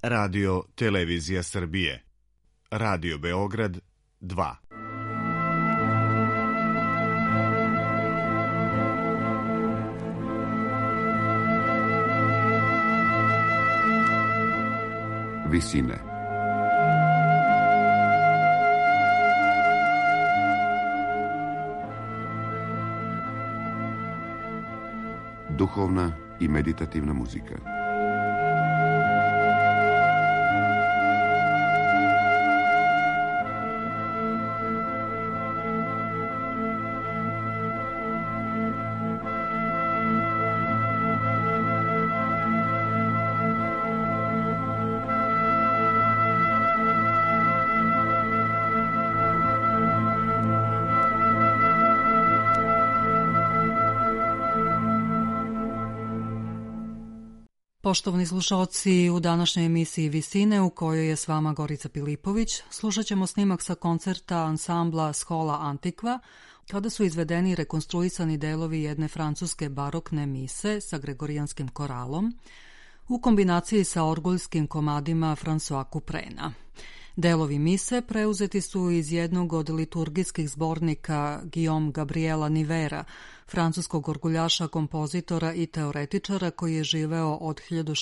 Radio Televizija Srbije. Radio Beograd 2. Visine. Duhovna i meditativna muzika. Poštovani slušalci, u današnjoj emisiji Visine, u kojoj je s vama Gorica Pilipović, slušat ćemo snimak sa koncerta ansambla Schola Antiqua, kada su izvedeni rekonstruisani delovi jedne francuske barokne mise sa gregorijanskim koralom, u kombinaciji sa orguljskim komadima François Couperena. Delovi mise preuzeti su iz jednog od liturgijskih zbornika Guillaume Gabriela Nivera, francuskog orguljaša, kompozitora i teoretičara koji je živeo od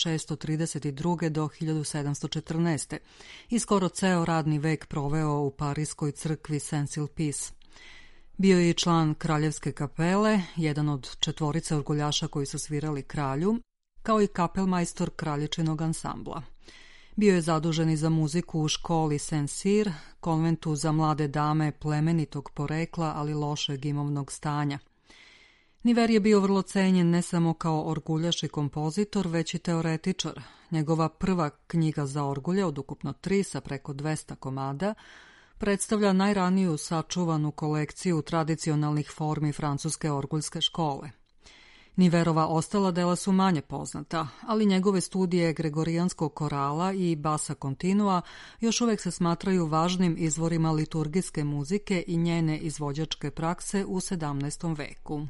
1632. do 1714. i skoro ceo radni vek proveo u Parijskoj crkvi Saint-Sulpice. Bio je i član Kraljevske kapele, jedan od četvorice orguljaša koji su svirali kralju, kao i kapelmajstor kralječinog ansambla. Bio je zadužen i za muziku u školi Saint-Cyr, konventu za mlade dame plemenitog porekla, ali lošeg imovnog stanja. Niver je bio vrlo cenjen ne samo kao orguljaš i kompozitor, već i teoretičar. Njegova prva knjiga za orgulje, od ukupno 3 sa preko 200 komada, predstavlja najraniju sačuvanu kolekciju tradicionalnih formi francuske orguljske škole. Niverova ostala dela su manje poznata, ali njegove studije gregorijanskog korala i basa continua još uvek se smatraju važnim izvorima liturgijske muzike i njene izvođačke prakse u 17. veku.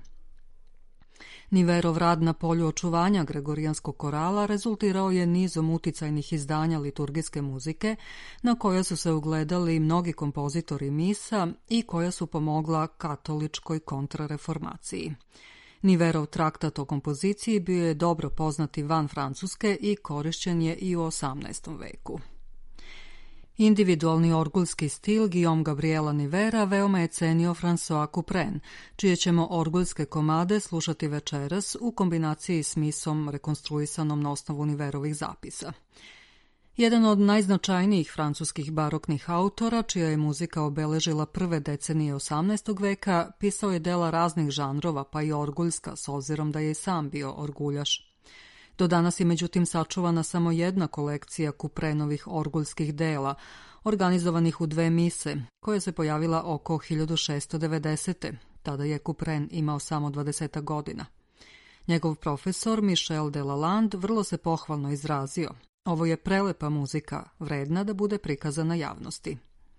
Niverov rad na polju očuvanja gregorijanskog korala rezultirao je nizom uticajnih izdanja liturgijske muzike, na koja su se ugledali mnogi kompozitori misa i koja su pomogla katoličkoj kontrareformaciji. Niverov traktat o kompoziciji bio je dobro poznat i van Francuske i korišćen je i u 18. veku. Individualni orguljski stil Guillaume Gabriela Nivera veoma je cenio François Couperin, čije ćemo orguljske komade slušati večeras u kombinaciji s misom rekonstruisanom na osnovu Niverovih zapisa. Jedan od najznačajnijih francuskih baroknih autora, čija je muzika obeležila prve decenije 18. veka, pisao je dela raznih žanrova, pa i orguljska, s obzirom da je i sam bio orguljaš. Do danas je međutim sačuvana samo jedna kolekcija Couperenovih orguljskih dela, organizovanih u 2 mise, koja se pojavila oko 1690. Tada je Couperin imao samo 20 godina. Njegov profesor Michel Delalande vrlo se pohvalno izrazio: ovo je prelepa muzika, vredna da bude prikazana javnosti.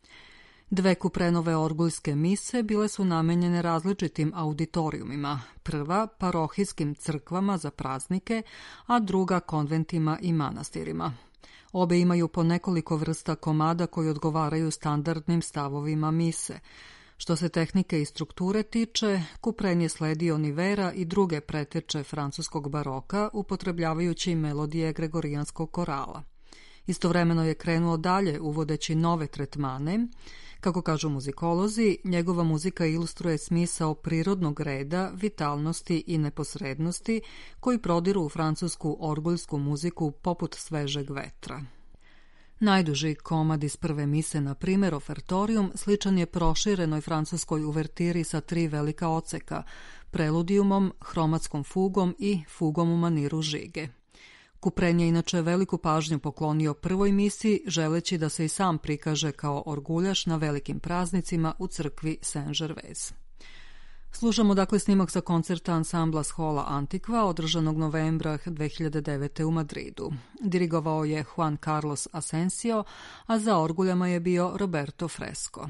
2 Couperenove orguljske mise bile su namenjene različitim auditorijumima, prva parohijskim crkvama za praznike, a druga konventima i manastirima. Obe imaju po nekoliko vrsta komada koji odgovaraju standardnim stavovima mise. Što se tehnike i strukture tiče, Couperin je sledio Nivera i druge preteče francuskog baroka, upotrebljavajući melodije gregorijanskog korala. Istovremeno je krenuo dalje uvodeći nove tretmane. Kako kažu muzikolozi, njegova muzika ilustruje smisao prirodnog reda, vitalnosti i neposrednosti koji prodiru u francusku orguljsku muziku poput svežeg vetra. Najduži komad iz prve mise, na primjer Ofertorium, sličan je proširenoj francuskoj uvertiri sa 3 velika oceka, preludijumom, hromatskom fugom i fugom u maniru žige. Couperin je inače veliku pažnju poklonio prvoj misi, želeći da se i sam prikaže kao orguljaš na velikim praznicima u crkvi Saint-Gervais. Slušamo dakle snimak sa koncerta ansambla Schola Antiqua, održanog novembra 2009. u Madridu. Dirigovao je Juan Carlos Asensio, a za orguljama je bio Roberto Fresco.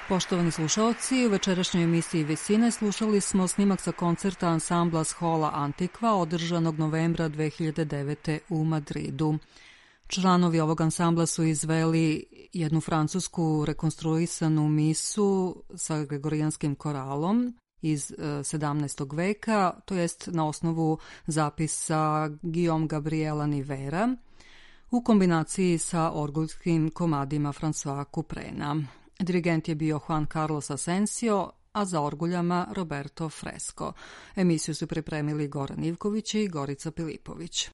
Poštovani slušalci, u večerašnjoj emisiji Visine slušali smo snimak sa koncerta ansambla Schola Antiqua održanog novembra 2009. u Madridu. Članovi ovog ansambla su izveli jednu francusku rekonstruisanu misu sa gregorijanskim koralom iz 17. veka, to jest na osnovu zapisa Guillaume Gabriela Nivera, u kombinaciji sa orgulskim komadima François Couprena. Dirigent je bio Juan Carlos Asensio, a za orguljama Roberto Fresco. Emisiju su pripremili Goran Ivković i Gorica Pilipović.